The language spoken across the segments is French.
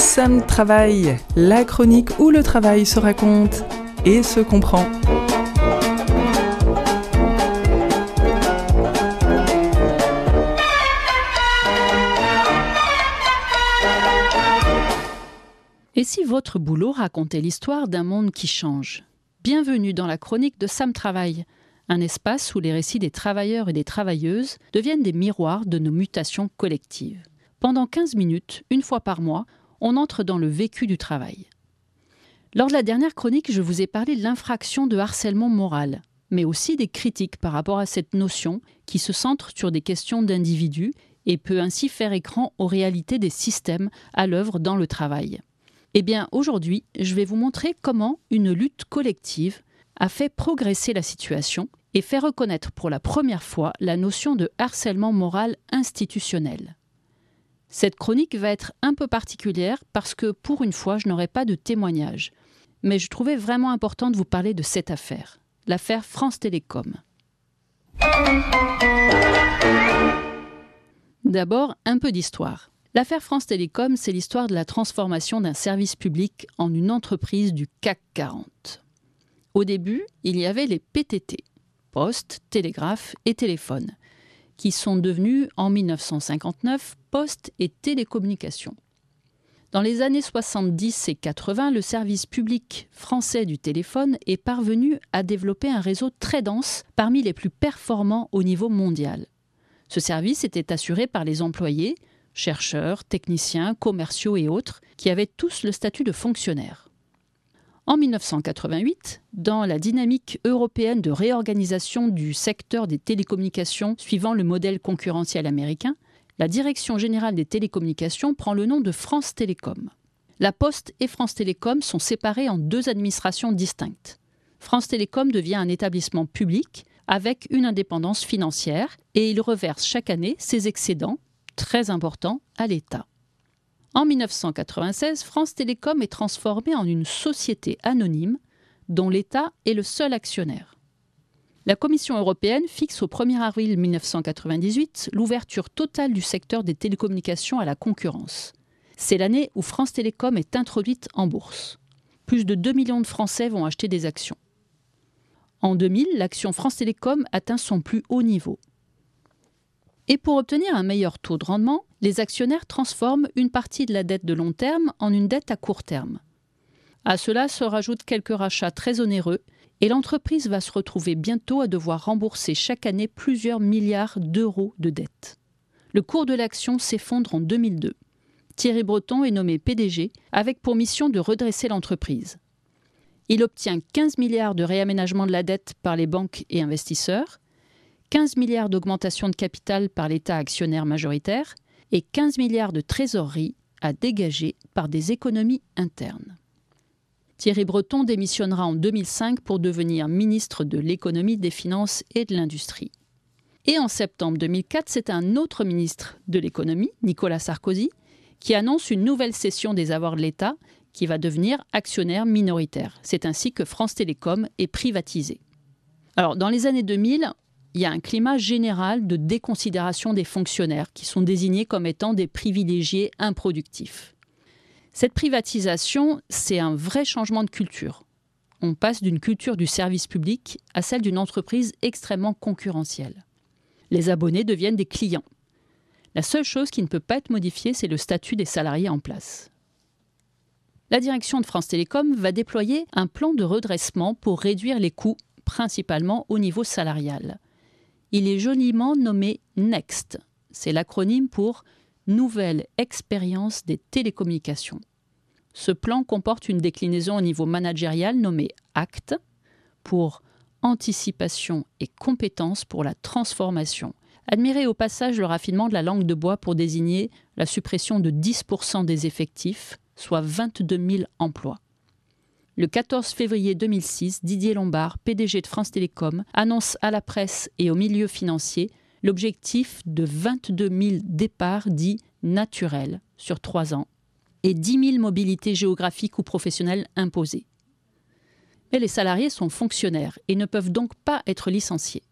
Sam Travail, la chronique où le travail se raconte et se comprend. Et si votre boulot racontait l'histoire d'un monde qui change ? Bienvenue dans la chronique de Sam Travail, un espace où les récits des travailleurs et des travailleuses deviennent des miroirs de nos mutations collectives. Pendant 15 minutes, une fois par mois, on entre dans le vécu du travail. Lors de la dernière chronique, je vous ai parlé de l'infraction de harcèlement moral, mais aussi des critiques par rapport à cette notion qui se centre sur des questions d'individus et peut ainsi faire écran aux réalités des systèmes à l'œuvre dans le travail. Eh bien, aujourd'hui, je vais vous montrer comment une lutte collective a fait progresser la situation et fait reconnaître pour la première fois la notion de harcèlement moral institutionnel. Cette chronique va être un peu particulière parce que, pour une fois, je n'aurai pas de témoignage. Mais je trouvais vraiment important de vous parler de cette affaire, l'affaire France Télécom. D'abord, un peu d'histoire. L'affaire France Télécom, c'est l'histoire de la transformation d'un service public en une entreprise du CAC 40. Au début, il y avait les PTT, Poste, Télégraphe et Téléphone, qui sont devenus, en 1959, Poste et Télécommunications. Dans les années 70 et 80, le service public français du téléphone est parvenu à développer un réseau très dense, parmi les plus performants au niveau mondial. Ce service était assuré par les employés, chercheurs, techniciens, commerciaux et autres, qui avaient tous le statut de fonctionnaires. En 1988, dans la dynamique européenne de réorganisation du secteur des télécommunications suivant le modèle concurrentiel américain, la Direction générale des télécommunications prend le nom de France Télécom. La Poste et France Télécom sont séparées en deux administrations distinctes. France Télécom devient un établissement public avec une indépendance financière et il reverse chaque année ses excédents, très importants, à l'État. En 1996, France Télécom est transformée en une société anonyme dont l'État est le seul actionnaire. La Commission européenne fixe au 1er avril 1998 l'ouverture totale du secteur des télécommunications à la concurrence. C'est l'année où France Télécom est introduite en bourse. Plus de 2 millions de Français vont acheter des actions. En 2000, l'action France Télécom atteint son plus haut niveau. Et pour obtenir un meilleur taux de rendement, les actionnaires transforment une partie de la dette de long terme en une dette à court terme. À cela se rajoutent quelques rachats très onéreux et l'entreprise va se retrouver bientôt à devoir rembourser chaque année plusieurs milliards d'euros de dettes. Le cours de l'action s'effondre en 2002. Thierry Breton est nommé PDG avec pour mission de redresser l'entreprise. Il obtient 15 milliards de réaménagement de la dette par les banques et investisseurs, 15 milliards d'augmentation de capital par l'État actionnaire majoritaire et 15 milliards de trésorerie à dégager par des économies internes. Thierry Breton démissionnera en 2005 pour devenir ministre de l'économie, des finances et de l'industrie. Et en septembre 2004, c'est un autre ministre de l'économie, Nicolas Sarkozy, qui annonce une nouvelle cession des avoirs de l'État qui va devenir actionnaire minoritaire. C'est ainsi que France Télécom est privatisée. Alors, dans les années 2000, il y a un climat général de déconsidération des fonctionnaires qui sont désignés comme étant des privilégiés improductifs. Cette privatisation, c'est un vrai changement de culture. On passe d'une culture du service public à celle d'une entreprise extrêmement concurrentielle. Les abonnés deviennent des clients. La seule chose qui ne peut pas être modifiée, c'est le statut des salariés en place. La direction de France Télécom va déployer un plan de redressement pour réduire les coûts, principalement au niveau salarial. Il est joliment nommé NEXT. C'est l'acronyme pour Nouvelle expérience des télécommunications. Ce plan comporte une déclinaison au niveau managérial nommée ACT pour Anticipation et compétences pour la transformation. Admirez au passage le raffinement de la langue de bois pour désigner la suppression de 10% des effectifs, soit 22 000 emplois. Le 14 février 2006, Didier Lombard, PDG de France Télécom, annonce à la presse et au milieu financier l'objectif de 22 000 départs dits naturels sur 3 ans et 10 000 mobilités géographiques ou professionnelles imposées. Mais les salariés sont fonctionnaires et ne peuvent donc pas être licenciés.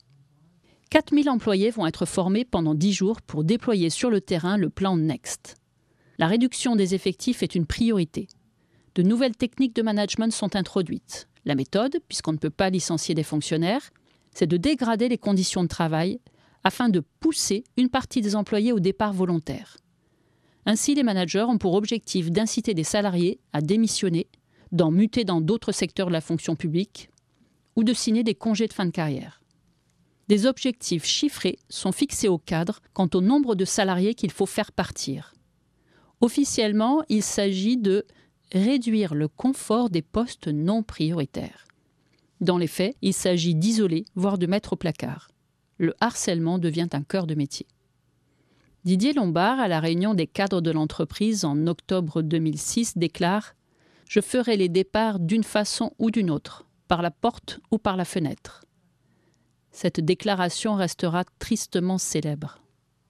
4 000 employés vont être formés pendant 10 jours pour déployer sur le terrain le plan NEXT. La réduction des effectifs est une priorité. De nouvelles techniques de management sont introduites. La méthode, puisqu'on ne peut pas licencier des fonctionnaires, c'est de dégrader les conditions de travail afin de pousser une partie des employés au départ volontaire. Ainsi, les managers ont pour objectif d'inciter des salariés à démissionner, d'en muter dans d'autres secteurs de la fonction publique ou de signer des congés de fin de carrière. Des objectifs chiffrés sont fixés au cadre quant au nombre de salariés qu'il faut faire partir. Officiellement, il s'agit de réduire le confort des postes non prioritaires. Dans les faits, il s'agit d'isoler, voire de mettre au placard. Le harcèlement devient un cœur de métier. Didier Lombard, à la réunion des cadres de l'entreprise en octobre 2006, déclare « Je ferai les départs d'une façon ou d'une autre, par la porte ou par la fenêtre. » Cette déclaration restera tristement célèbre.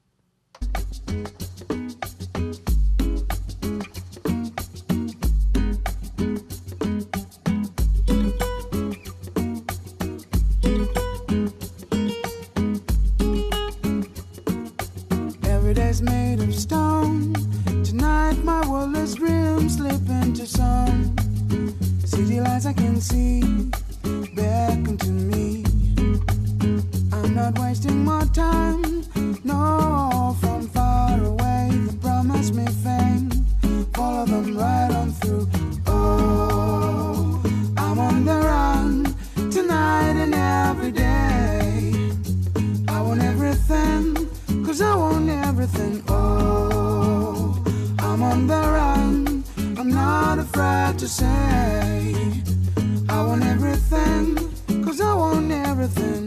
Every day's made of stone. Tonight my world is grim, slip into some city lights I can see beckon to me. I'm not wasting more time, no, from far away. They promise me fame, follow them right on through. Oh, I'm on the run, tonight and every day. I want everything, 'cause I want everything. Oh, I'm on the run, I'm not afraid to say I want everything, 'cause I want everything.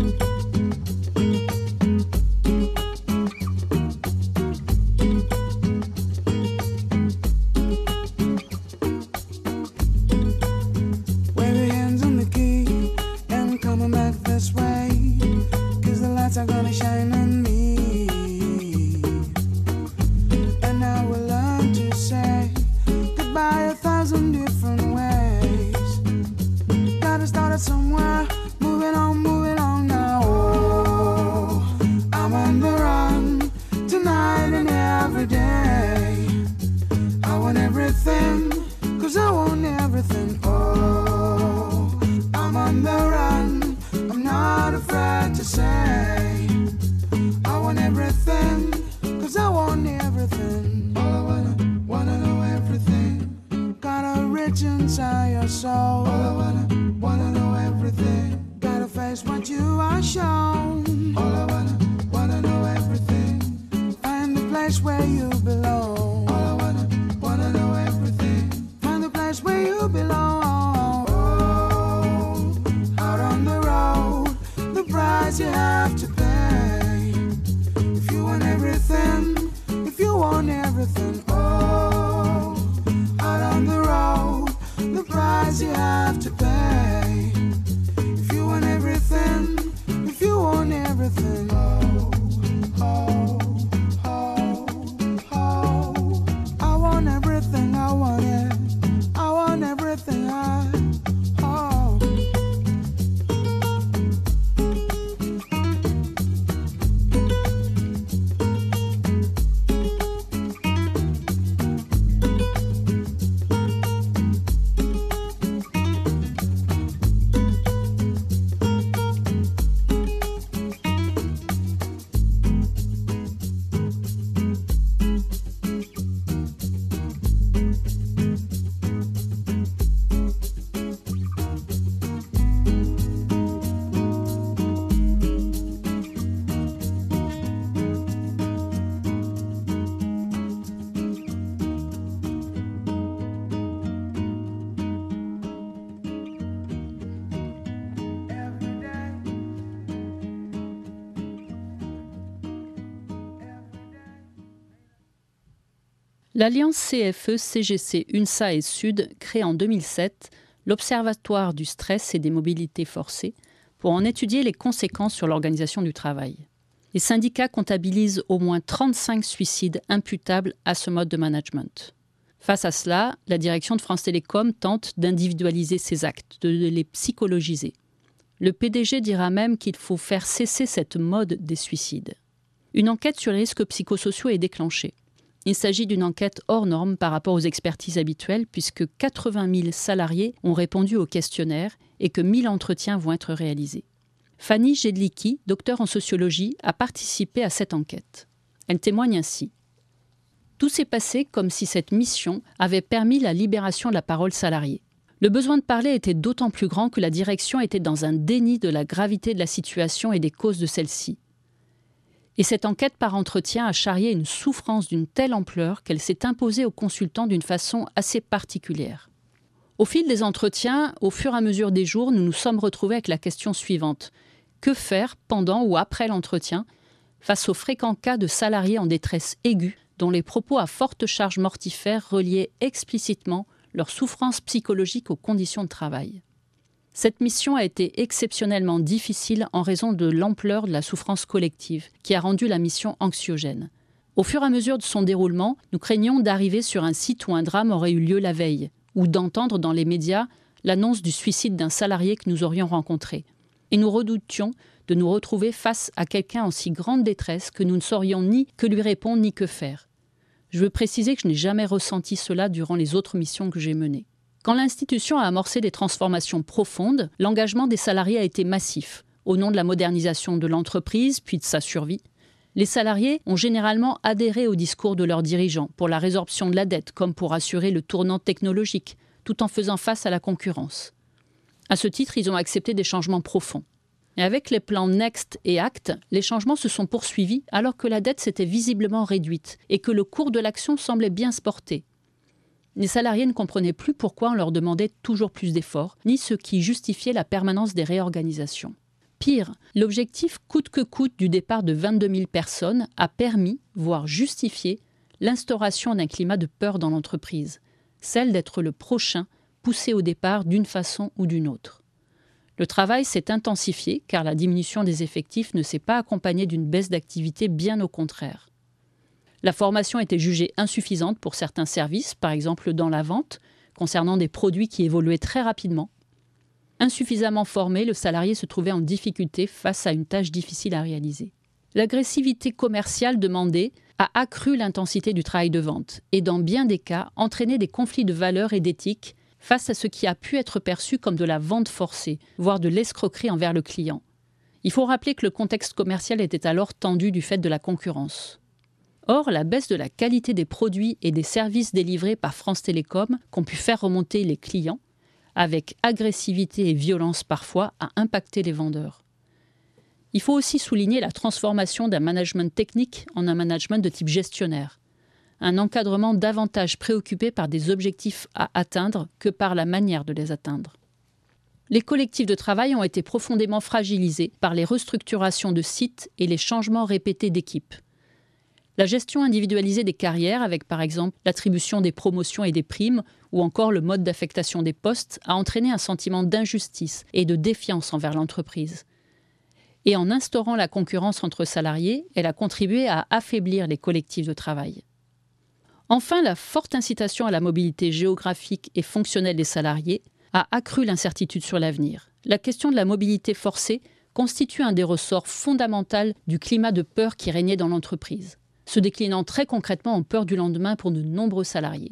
Wave your hands on the key and coming back this way, 'cause the lights are gonna shine on me. And I will learn to say goodbye 1,000 different ways. Gotta start it somewhere, moving on now. Oh, I'm on the run, tonight and every day. I want everything, 'cause I want everything. Oh, I'm on the run, I'm not afraid to say I want everything, 'cause I want everything. All I wanna know everything. Got a rich inside your soul. All I wanna know everything. Gotta face what you are shown. All I wanna know everything. Find the place where you belong. All I wanna know everything. Find the place where you belong. Oh, out on the road, the price you have to pay. If you want everything, if you want everything. Oh, out on the road, the price you have to pay. If you want everything, if you want everything. Oh, oh, oh, oh. I want everything, I want it. I want everything, oh. L'alliance CFE-CGC, UNSA et Sud crée en 2007 l'Observatoire du stress et des mobilités forcées pour en étudier les conséquences sur l'organisation du travail. Les syndicats comptabilisent au moins 35 suicides imputables à ce mode de management. Face à cela, la direction de France Télécom tente d'individualiser ces actes, de les psychologiser. Le PDG dira même qu'il faut faire cesser cette mode des suicides. Une enquête sur les risques psychosociaux est déclenchée. Il s'agit d'une enquête hors norme par rapport aux expertises habituelles puisque 80 000 salariés ont répondu au questionnaire et que 1000 entretiens vont être réalisés. Fanny Jedlicki, docteure en sociologie, a participé à cette enquête. Elle témoigne ainsi. Tout s'est passé comme si cette mission avait permis la libération de la parole salariée. Le besoin de parler était d'autant plus grand que la direction était dans un déni de la gravité de la situation et des causes de celle-ci. Et cette enquête par entretien a charrié une souffrance d'une telle ampleur qu'elle s'est imposée aux consultants d'une façon assez particulière. Au fil des entretiens, au fur et à mesure des jours, nous nous sommes retrouvés avec la question suivante. Que faire pendant ou après l'entretien face aux fréquents cas de salariés en détresse aiguë dont les propos à forte charge mortifère reliaient explicitement leur souffrance psychologique aux conditions de travail. Cette mission a été exceptionnellement difficile en raison de l'ampleur de la souffrance collective qui a rendu la mission anxiogène. Au fur et à mesure de son déroulement, nous craignions d'arriver sur un site où un drame aurait eu lieu la veille ou d'entendre dans les médias l'annonce du suicide d'un salarié que nous aurions rencontré. Et nous redoutions de nous retrouver face à quelqu'un en si grande détresse que nous ne saurions ni que lui répondre ni que faire. Je veux préciser que je n'ai jamais ressenti cela durant les autres missions que j'ai menées. Quand l'institution a amorcé des transformations profondes, l'engagement des salariés a été massif, au nom de la modernisation de l'entreprise, puis de sa survie. Les salariés ont généralement adhéré au discours de leurs dirigeants pour la résorption de la dette, comme pour assurer le tournant technologique, tout en faisant face à la concurrence. À ce titre, ils ont accepté des changements profonds. Et avec les plans Next et Act, les changements se sont poursuivis alors que la dette s'était visiblement réduite et que le cours de l'action semblait bien se porter. Les salariés ne comprenaient plus pourquoi on leur demandait toujours plus d'efforts, ni ce qui justifiait la permanence des réorganisations. Pire, l'objectif coûte que coûte du départ de 22 000 personnes a permis, voire justifié, l'instauration d'un climat de peur dans l'entreprise, celle d'être le prochain poussé au départ d'une façon ou d'une autre. Le travail s'est intensifié car la diminution des effectifs ne s'est pas accompagnée d'une baisse d'activité, bien au contraire. La formation était jugée insuffisante pour certains services, par exemple dans la vente, concernant des produits qui évoluaient très rapidement. Insuffisamment formé, le salarié se trouvait en difficulté face à une tâche difficile à réaliser. L'agressivité commerciale demandée a accru l'intensité du travail de vente et, dans bien des cas, entraîné des conflits de valeurs et d'éthique face à ce qui a pu être perçu comme de la vente forcée, voire de l'escroquerie envers le client. Il faut rappeler que le contexte commercial était alors tendu du fait de la concurrence. Or, la baisse de la qualité des produits et des services délivrés par France Télécom qu'ont pu faire remonter les clients, avec agressivité et violence parfois, a impacté les vendeurs. Il faut aussi souligner la transformation d'un management technique en un management de type gestionnaire. Un encadrement davantage préoccupé par des objectifs à atteindre que par la manière de les atteindre. Les collectifs de travail ont été profondément fragilisés par les restructurations de sites et les changements répétés d'équipes. La gestion individualisée des carrières, avec par exemple l'attribution des promotions et des primes, ou encore le mode d'affectation des postes, a entraîné un sentiment d'injustice et de défiance envers l'entreprise. Et en instaurant la concurrence entre salariés, elle a contribué à affaiblir les collectifs de travail. Enfin, la forte incitation à la mobilité géographique et fonctionnelle des salariés a accru l'incertitude sur l'avenir. La question de la mobilité forcée constitue un des ressorts fondamentaux du climat de peur qui régnait dans l'entreprise, se déclinant très concrètement en peur du lendemain pour de nombreux salariés.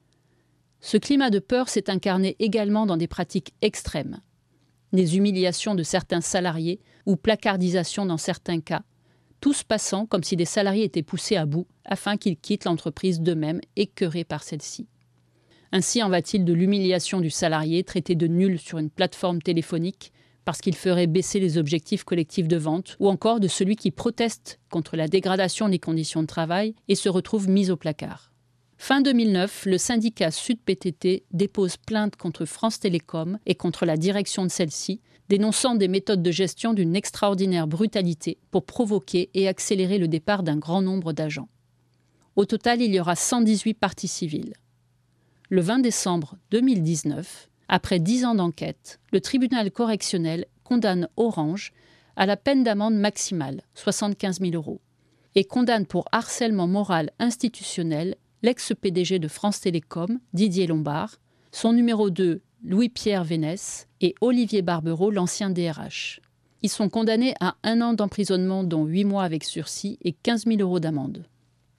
Ce climat de peur s'est incarné également dans des pratiques extrêmes. Des humiliations de certains salariés ou placardisation dans certains cas, tout se passant comme si des salariés étaient poussés à bout afin qu'ils quittent l'entreprise d'eux-mêmes, écœurés par celle-ci. Ainsi en va-t-il de l'humiliation du salarié traité de nul sur une plateforme téléphonique parce qu'il ferait baisser les objectifs collectifs de vente, ou encore de celui qui proteste contre la dégradation des conditions de travail et se retrouve mis au placard. Fin 2009, le syndicat Sud-PTT dépose plainte contre France Télécom et contre la direction de celle-ci, dénonçant des méthodes de gestion d'une extraordinaire brutalité pour provoquer et accélérer le départ d'un grand nombre d'agents. Au total, il y aura 118 parties civiles. Le 20 décembre 2019, après 10 ans d'enquête, le tribunal correctionnel condamne Orange à la peine d'amende maximale, 75 000 €, et condamne pour harcèlement moral institutionnel l'ex-PDG de France Télécom, Didier Lombard, son numéro 2, Louis-Pierre Vénès, et Olivier Barbereau, l'ancien DRH. Ils sont condamnés à 1 an d'emprisonnement, dont 8 mois avec sursis et 15 000 € d'amende.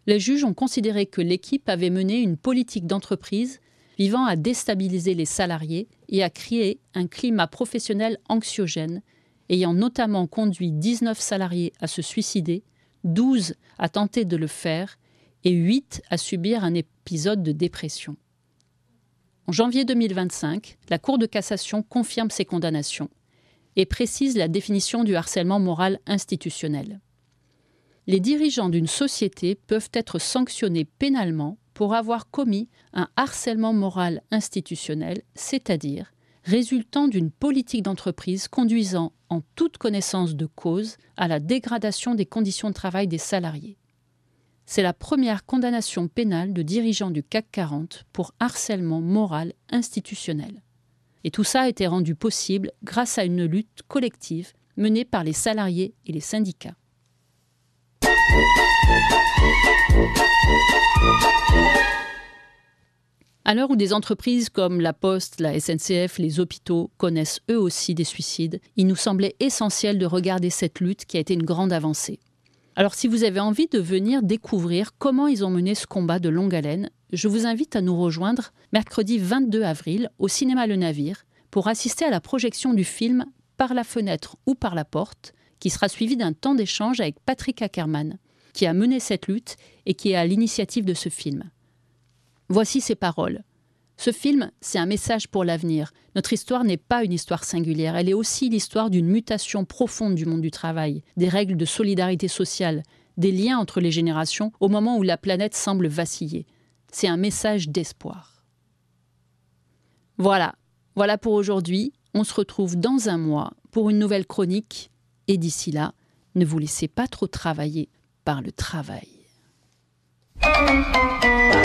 Les juges ont considéré que l'équipe avait mené une politique d'entreprise visant à déstabiliser les salariés et à créer un climat professionnel anxiogène, ayant notamment conduit 19 salariés à se suicider, 12 à tenter de le faire et 8 à subir un épisode de dépression. En janvier 2025, la Cour de cassation confirme ces condamnations et précise la définition du harcèlement moral institutionnel. Les dirigeants d'une société peuvent être sanctionnés pénalement pour avoir commis un harcèlement moral institutionnel, c'est-à-dire résultant d'une politique d'entreprise conduisant en toute connaissance de cause à la dégradation des conditions de travail des salariés. C'est la première condamnation pénale de dirigeants du CAC 40 pour harcèlement moral institutionnel. Et tout ça a été rendu possible grâce à une lutte collective menée par les salariés et les syndicats. À l'heure où des entreprises comme la Poste, la SNCF, les hôpitaux connaissent eux aussi des suicides, il nous semblait essentiel de regarder cette lutte qui a été une grande avancée. Alors si vous avez envie de venir découvrir comment ils ont mené ce combat de longue haleine, je vous invite à nous rejoindre mercredi 22 avril au cinéma Le Navire pour assister à la projection du film « Par la fenêtre ou par la porte » qui sera suivi d'un temps d'échange avec Patrick Ackerman, qui a mené cette lutte et qui est à l'initiative de ce film. Voici ses paroles. Ce film, c'est un message pour l'avenir. Notre histoire n'est pas une histoire singulière, elle est aussi l'histoire d'une mutation profonde du monde du travail, des règles de solidarité sociale, des liens entre les générations au moment où la planète semble vaciller. C'est un message d'espoir. Voilà pour aujourd'hui. On se retrouve dans un mois pour une nouvelle chronique. Et d'ici là, ne vous laissez pas trop travailler par le travail.